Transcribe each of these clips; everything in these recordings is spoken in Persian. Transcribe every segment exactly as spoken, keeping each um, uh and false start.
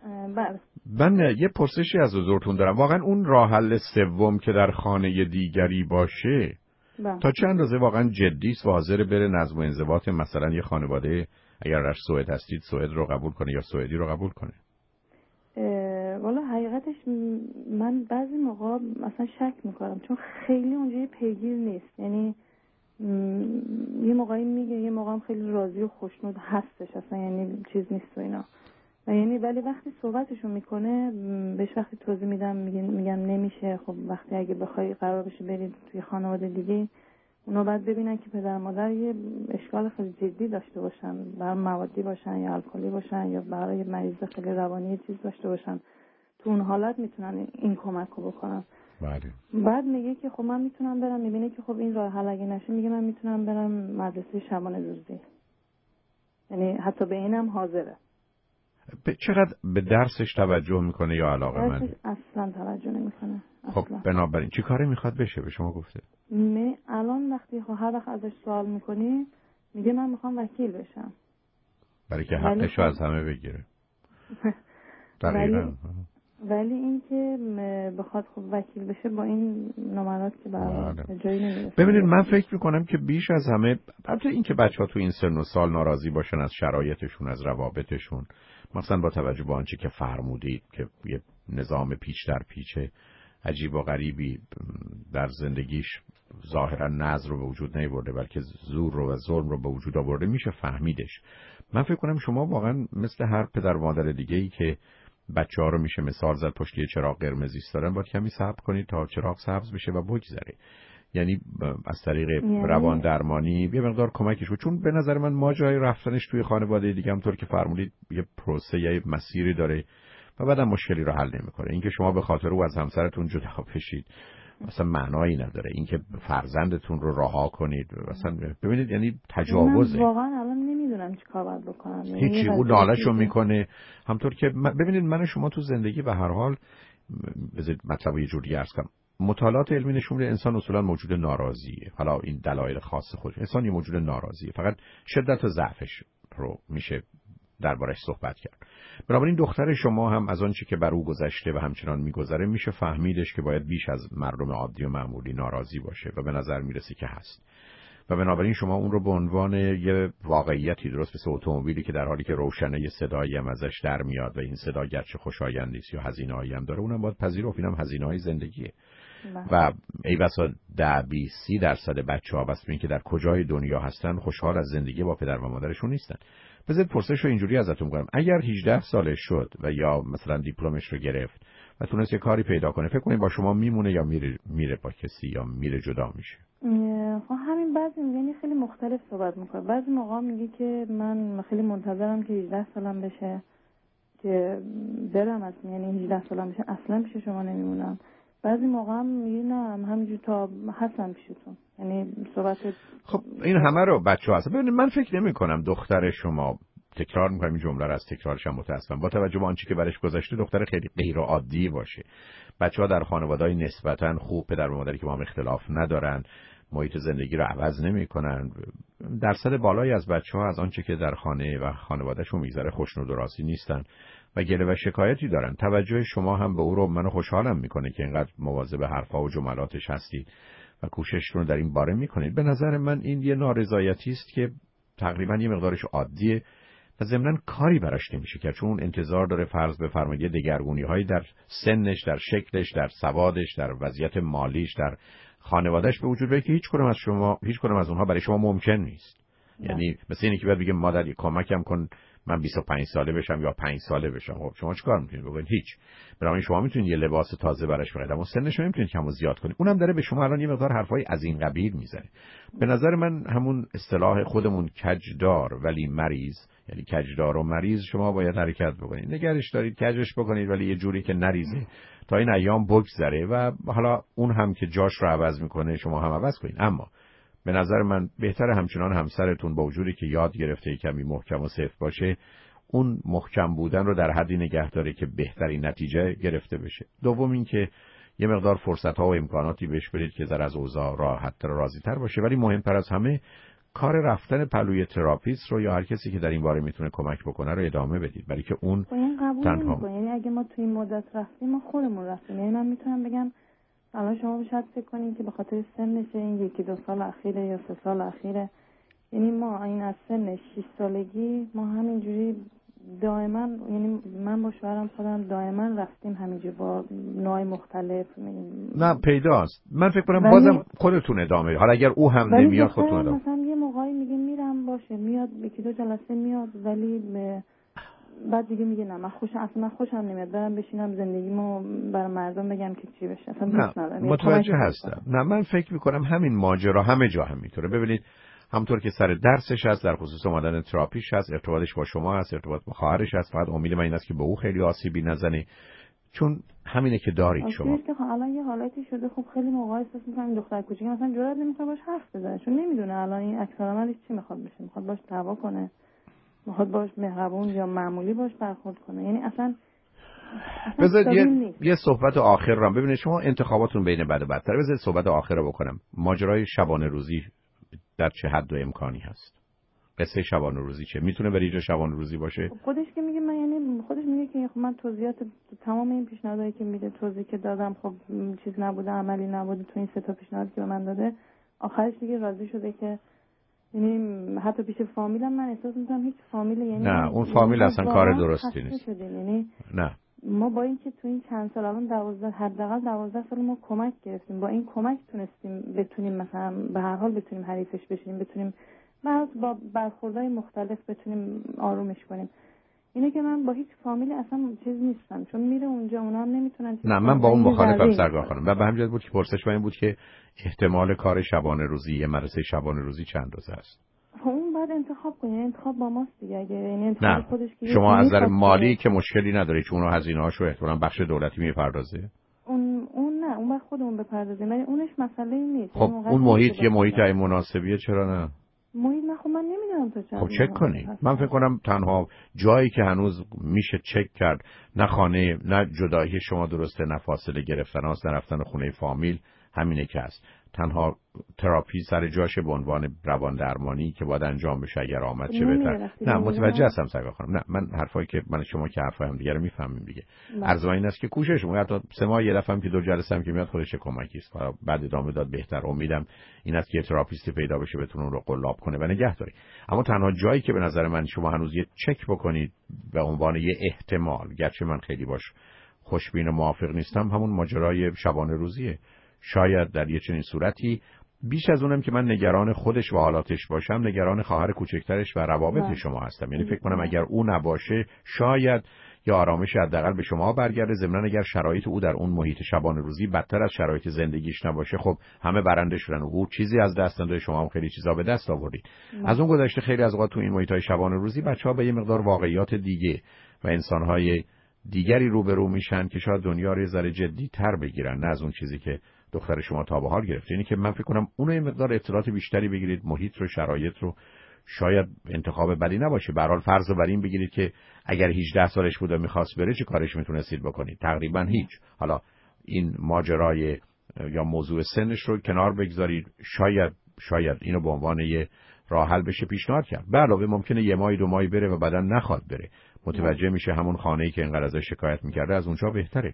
بله. من یه پرسشی از حضورتون دارم. واقعا اون راه حل سوم که در خانه دیگری باشه بله. تا چند اندازه واقعا جدی است و حاضر بره نظم و انضباط مثلا یه خانواده اگر در سوئد هستید سوئد رو قبول کنه یا سوئدی رو قبول کنه؟ والا حقیقتش من بعضی موقع مثلا شک میکنم چون خیلی اونجا پیگیر نیست، یعنی یه موقعی میگه یه موقع هم خیلی راضی و خوشنود هستش اصلا، یعنی چیز نیست و اینا و یعنی ولی وقتی صحبتشو میکنه بهش وقتی توضیح میدم میگم نمیشه. خب وقتی اگه بخوای قرار بشه برید توی خانواده دیگه اونا باید ببینن که پدر مادر یه اشکال خیلی جدی داشته باشن، برای موادی باشن یا الکلی باشن یا برای مریض خیلی روانی چیز داشته باشن، تو اون حالت میتونن این کمک رو بکنن. بله. بعد میگه که خب من میتونم برم، میبینه که خب این راه حل اگه نشه میگه من میتونم برم مدرسه شبانه روزی، یعنی حتی به اینم حاضره. به چقدر به درسش توجه میکنه یا علاقه من؟ درسش اصلا توجه نمیکنه. خب بنابراین چی کاری میخواد بشه؟ به شما گفته؟ می الان وقتی خب هر وقت ازش سوال میکنی میگه من میخوام وکیل بشم، برای که حقشو از همه بگیره. دقیقاً. ولی این که بخواد خب وکیل بشه با این نمرات که برای جایی نمیرسه. ببینید من فکر میکنم که بیش از همه البته این که بچه ها تو این سن و سال ناراضی باشن از شرایطشون، از روابطشون، مثلا با توجه به آنچه که فرمودید که یه نظام پیچ در پیچه عجیب و غریبی در زندگیش ظاهرا نظم رو به وجود نیاورده بلکه زور رو و ظلم رو به وجود آورده، میشه فهمیدش. من فکر کنم شما واقعا مثل هر پدر و مادر دیگه‌ای که بچه ها رو میشه مثال زد پشت یه چراغ قرمزی ایستادن، باید کمی صبر کنید تا چراغ سبز بشه و بگذره. یعنی از طریق یعنی... روان درمانی یه مقدار کمکش بود، چون به نظر من ماجرای رفتنش توی خانواده دیگه همونطور که فرمودید یه پروسه یا مسیری داره و بعدم مشکلی رو حل نمی‌کنه. اینکه شما به خاطر او از همسرتون جدا بشید اصلا معنایی نداره. اینکه فرزندتون رو رها کنید اصلا ببینید یعنی تجاوزه. من واقعا الان نمیدونم چیکار باید بکنم. هیچی، او ناله‌شو میکنه همونطور که م... ببینید من و شما تو زندگی به هر حال بذارید مطلب یه جوری عرض کنم، مطالعات علمی نشون میده انسان اصولا موجود ناراضیه. حالا این دلایل خاص خودش، انسان یه موجود ناراضیه، فقط شدت و ضعفش رو میشه دربارش صحبت کرد. بنابراین دختر شما هم از آنچه که بر او گذشته و همچنان میگذره میشه فهمیدش که باید بیش از مردم عادی و معمولی ناراضی باشه و به نظر میرسه که هست. و بنابراین شما اون رو به عنوان یه واقعیتی، درست مثل اتومبیلی که در حالی که روشنه یه صدایی هم ازش در میاد و این صدا گرچه خوشایند نیست یا هزینه‌ای هم داره، اونم باید پذیرفت اینم هزینه‌های زندگیه. و ای بسا ده بیست سی درصد بچه‌ها بس ببین که در کجای دنیا هستن خوشحال از زندگی با پدر و مادرشون نیستن. بذارید پرسش رو اینجوری ازتون کنم، اگر هجده سالش شد و یا مثلا دیپلمش رو گرفت و تونست یه کاری پیدا کنه، فکر کنید با شما میمونه یا میره میره با کسی یا میره جدا میشه؟ خب همین بعضی یعنی خیلی مختلف صحبت میکنه. بعضی موقع میگه که من خیلی منتظرم که هجده سالم بشه که برم، اصلا یعنی هجده سالم بشه اصلا پیش شما نمیمونم. بعضی موقع هم میگه نه همینجور تا هستم پیشتون، یعنی صحبت. خب این همه رو بچه‌ها هست. ببینید من فکر نمی کنم دختر شما، تکرار می‌کنم این جمله رو، از تکرارش هم متأسفم، با توجه به آنچه که برش گذشته دختر خیلی غیر عادی باشه. بچه‌ها در خانواده‌های نسبتاً خوب، پدر و مادری که با هم اختلاف ندارن، محیط زندگی رو عوض نمی‌کنن. درصد بالایی از بچه‌ها از آنچه که در خانه و خانواده‌شون می‌گذره خوشنود و راضی نیستن و گله و شکایتی دارن. توجه شما هم به او رو منو خوشحالم می‌کنه که اینقدر مواظب حرفا و جملاتش هستید و کوششتون رو در این باره می‌کنید. به نظر من این یه نارضایتی است که تقریباً یه مقدارش عادیه و ضمناً کاری براش نمیشه کرد، چون انتظار داره فرض بفرمایید دگرگونی‌هایی در سنش، در شکلش، در سوادش، در وضعیت مالیش، در خانواده‌اش به وجود بیاد که هیچ کدوم از شما هیچ کدوم از اونها برای شما ممکن نیست. نه. یعنی مثل اینکه بعد بگه مادر کمکم کن من بیست و پنج ساله بشم یا پنج ساله بشم. خب شما چیکار می‌کنید؟ بگید هیچ. برای شما میتونید یه لباس تازه براش بخرید اما سنش رو نمیتونید کم و زیاد کنید. اونم داره به شما الان یه مقدار حرفای از این قبیل میزنه. به نظر من همون اصطلاح خودمون کجدار ولی مریض، یعنی کجدار و مریض، شما باید حرکت بکنید. نگرش دارید کجش بکنید ولی یه جوری که نریزه تا این ایام بگذره و حالا اون هم که جاش رو عوض میکنه شما هم عوض کنید. اما به نظر من بهتره همچنان همسرتون با وجودی که یاد گرفته کمی محکم و سفت باشه، اون محکم بودن رو در حدی نگه داره که بهترین نتیجه گرفته بشه. دوم این که یه مقدار فرصت‌ها و امکاناتی بهش بدید که ذره از اوضاع راحت‌تر و راضی‌تر باشه، ولی مهمتر از همه کار رفتن پلوی تراپیست رو یا هر کسی که در این باره میتونه کمک بکنه رو ادامه بدید، برای که اون تنها یعنی اگه ما توی این مدت رفتیم ما خودمون رفتیم. یعنی من میتونم بگم الان شما شاید فکر کنین که به خاطر سنشه این یکی دو سال اخیره یا سه سال اخیره، یعنی ما این از سن شش سالگی ما همینجوری دائما، یعنی من با شوهرم خودم دائما رفتیم همینجوری با نوع مختلف. نه پیداست. من فکر کنم بازم خودتون ادامه، حالا اگر او هم نمیاد خودتون ادامه. مثلا یه موقعی میگه میرم باشه میاد یکی دو جلسه میاد، ولی بعد دیگه میگه نه من خوشم اصلا من خوشم نمیاد برم بشینم زندگیمو برای مردم بگم که چی بشه، اصلا دوست ندارم. متوجه هستم. نه من فکر میکنم همین ماجرا همه جا هم میتونه. ببینید همونطور که سر درسش هست، در خصوص اومدن تراپیش هست، ارتباطش با شما هست، ارتباط با خواهرش هست، فقط امید من این است که به او خیلی آسیبی نزنه، چون همینه که دارید شما. که الان یه حالتی شده خب خیلی موقعا احساس می‌کنم دختر کوچیک مثلا جرئت نمی‌کنه باش حرف بزنه، چون نمیدونه الان این عکس العملش چی میخواد بشه، میخواد باش دعوا کنه، میخواد باش مهربون یا معمولی باش برخورد کنه. یعنی اصلا بذار یه یه صحبت آخر رو ببینید. شما انتخاباتون بین بد و بدتر. بذار صحبت آخر رو بکنم. ماجرای شبانه روزی در چه حد و امکانی هست؟ قصه شبانه روزی چه؟ میتونه بر اینجا شبانه روزی باشه؟ خودش که میگه من، یعنی خودش میگه که خب من توضیحات تمام این پیشنهادایی که میده توضیح که دادم خب چیز نبوده، عملی نبوده تو این سه تا پیشنهادی که به من داده. آخرش دیگه راضی شده که یعنی حتی پیش فامیلم من احساس میکنم هیچ فامیل، یعنی نه اون فامیل اصلا کار درستی نیست. یعنی نه ما با اینکه تو این چند سال الان دوازده حداقل دوازده سال ما کمک گرفتیم، با این کمک تونستیم بتونیم مثلا به هر حال بتونیم حریفش بشیم، بتونیم با برخوردهای مختلف بتونیم آرومش کنیم. اینه که من با هیچ فامیلی اصلا چیز نیستم، چون میره اونجا اونا هم نمیتونن. نه من با اون مخالفم سرکار خانم. و به همین جهت بود که پرسش من این بود که احتمال کار شبانه روزی یه مدرسه شبانه روزی چند روزه است. اون بعد انتخاب کنه، انتخاب با ماست دیگه. اگه یعنی انتخاب خودش که شما از نظر مالی که مشکلی نداره چون اون هزینه‌هاشو احتمالاً بخش دولتی میپردازه. اون اون نه اون وقت خودمون بپردازیم، ولی اونش مسئله نیست. خب اون محیط یه محیط مناسبیه، چرا نه؟ محیط نه خب من نمیدونم تو چه. خب چک کنی. من فکر کنم تنها جایی که هنوز میشه چک کرد، نه خانه نه جدایی شما درسته، نه فاصله گرفتن هاست، نه رفتن خونه فامیل، همینه که هست. تنها تراپی سر جاشه به عنوان روان درمانی که باید انجام بشه اگر آمد چه بهتر. نه متوجه هستم سرکار خانم. نه من حرفایی که من شما که حرفای هم دیگه رو میفهمیم دیگه. عرض این است که کوشش ما حتی سه ماه یه دفعه هم که دو جلسه هم که میاد خودش کمکی است. بعد ادامه داد بهتر. امیدم این است که تراپیست پیدا بشه بتونه اون رو قلاب کنه و نگه داره. اما تنها جایی که به نظر من شما هنوز یه چک بکنید به عنوان یه احتمال، گرچه من خیلی باش خوشبین و موافق نیستم، همون ماجرای شبانه روزیه. شاید در یه چنین صورتی بیش از اونم که من نگران خودش و حالاتش باشم، نگران خواهر کوچکترش و روابط شما هستم. یعنی فکر کنم اگر او نباشه شاید یا آرامش حداقل به شما برگرده. ضمن اگر شرایط او در اون محیط شبانه روزی بدتر از شرایط زندگیش نباشه، خب همه برنده شدن. او چیزی از دست نداده، شما هم خیلی چیزا به دست آوردید. از اون گذشته خیلی از اوقات تو این محیط‌های شبانه روزی بچه‌ها به یه مقدار واقعیات دیگه و انسان‌های دیگری روبرو میشن که شاید دنیا رو یه ذره جدی‌تر بگیرن، نه از اون چیزی که دختر شما تا به حال گرفته. یعنی که من فکر کنم اون یه مقدار اطلاعات بیشتری بگیرید، محیط رو، شرایط رو. شاید انتخاب بدی نباشه. به هر حال فرض رو بر این بگیرید که اگر هجده سالش بود و می‌خواست بره چه کارش میتونستید بکنید؟ تقریبا هیچ. حالا این ماجرای یا موضوع سنش رو کنار بگذارید. شاید شاید اینو به عنوان یه راه حل بشه پیشنهاد کرد. به علاوه ممکنه یه ماه دو ماهی بره و بعداً نخواد بره. متوجه میشه همون خانه‌ای که اینقدر ازش شکایت می‌کرده از اونجا بهتره.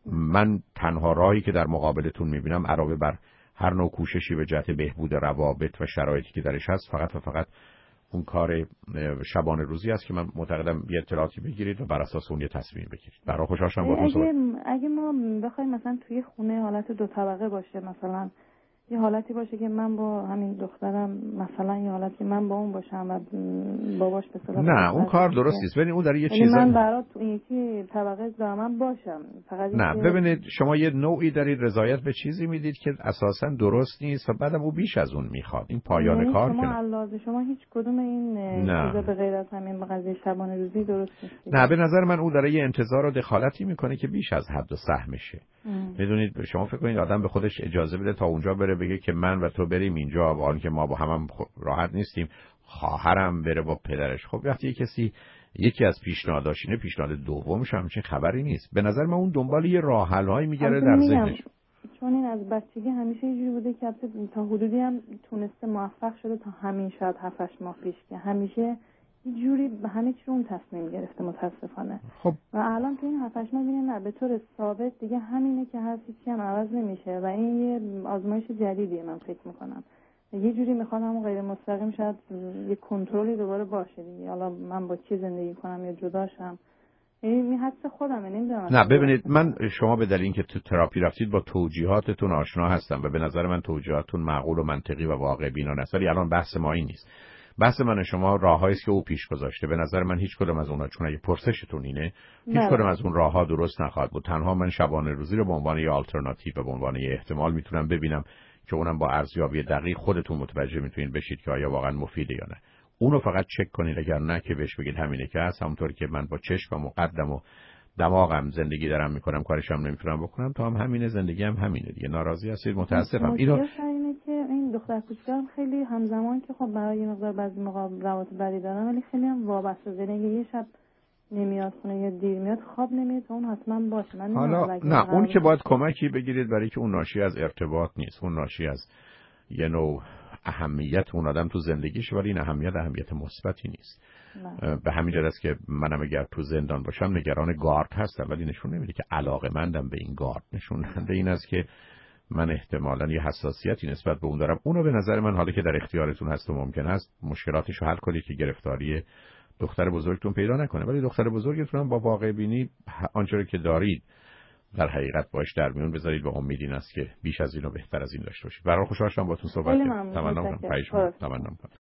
من تنها راهی که در مقابلتون می‌بینم علاوه بر هر نوع کوششی به جهت بهبود روابط و شرایطی که درش هست، فقط و فقط اون کار شبانه روزی است که من معتقدم یه اطلاعاتی بگیرید و بر اساس اون یه تصمیم بگیرید. برای خوشحال شدم باهاتون صحبت. اگه ما بخوایم مثلا توی خونه حالت دو طبقه باشه، مثلا یه حالتی باشه که من با همین دخترم مثلا یه حالتی من با اون باشم و باباش به صلاح نه اون کار درست نیست. ببینید اون در یه چیزی من برات تو یکی طبقه دارم باشم فقط. نه ببینید شما یه نوعی دارید رضایت به چیزی میدید که اساسا درست نیست و بعدم او بیش از اون میخواد. این پایان یعنی کار شما علاوه شما هیچ کدوم این چیزا به غیر از همین قضیه شبانه روزی درست نیست. نه به نظر من او داره یه انتظار و دخالتی میکنه که بیش از حد و سهمشه. میدونید شما فکر کنید آدم به خودش اجازه بده تا اونجا بره بگه که من و تو بریم اینجا، با اینکه ما با هم, هم راحت نیستیم، خواهرم بره با پدرش. خب وقتی کسی یکی از پیشنهاداش اینه، پیشنهاد دومش همچین خبری نیست. به نظر من اون دنبال یه راه حل هایی میگره در ذهنش. چون این از بچگی همیشه یه جوری بوده که تا حدودی هم تونسته موفق شده تا همین شاید هفت هشت ماه پیش که همیشه یه جوری به همه چی اون تصمیم گرفته متاسفانه. خب و الان تو این هفت هشت ماه می‌بینیم نه به طور ثابت دیگه همینه که هست، هیچی هم عوض نمیشه و این یه آزمایش جدیدیه. من فکر میکنم یه جوری میخواد همون غیر مستقیم شاید یه کنترلی دوباره باشه دیگه. حالا من با کی زندگی کنم یا جداشم، این حدس خودمه، نمیدونم. نه ببینید، من شما به دلیل اینکه تو تراپی رفتید با توجیهاتتون آشنا هستم و به نظر من توجیهاتتون معقول و منطقی و واقع بینانه است، ولی الان بحث ما این نیست. بحث من شما راههایی است که او پیش گذاشته. به نظر من هیچ کدوم از اونها، چون اگه پرسشتون اینه، هیچ کدوم از اون راهها درست نخواهد بود. تنها من شبانه روزی رو به عنوان یه آلترناتیو و به عنوان یه احتمال میتونم ببینم که اونم با ارزیابی دقیق خودتون متوجه میتونید بشید که آیا واقعا مفیده یا نه. اونو فقط چک کنید، اگر نه که بهش بگید همینه که هست. همونطوری که من با چشمم و قدم و دماغم زندگی دارم میکنم، کارش هم نمیتونم بکنم، تو هم همینه، زندگی هم همینه دیگه. ناراضی هستید، متاسفم. اینو اینه که این دختر کوچیکم خیلی همزمان که خب برای یه مقدار بعضی موقع روابط بدی دارم، ولی خیلی هم وابسته زندگی. یه شب نمیاد خونه یا دیر میاد، خواب نمیاد، اون حتما باشه. من حالا نه، اون که باید کمکی بگیرید، برای که اون ناشی از ارتباط نیست، اون ناشی از یه نوع اهمیت اون آدم تو زندگیش، ولی این اهمیت اهمیت مثبتی نیست. نه. به همین جهت است که منم اگر تو زندان باشم نگران گارد هستم، ولی نشون نمیده که علاقه‌مندم به این گارد. نشون دهنده این است که من احتمالاً یه حساسیتی نسبت به اون دارم. اونو به نظر من حالا که در اختیارتون هست و ممکن است مشکلاتش رو حل کنید که گرفتاری دختر بزرگتون پیدا نکنه، ولی دختر بزرگتون هم با واقع بینی آنچه که دارید در حقیقت باش در میون بذارید و امید این است که بیش از این و بهتر از این داشته باشید. برای خوشحال شدم باهاتون صحبت کردم. تمنا می‌کنم. تمنا می‌کنم.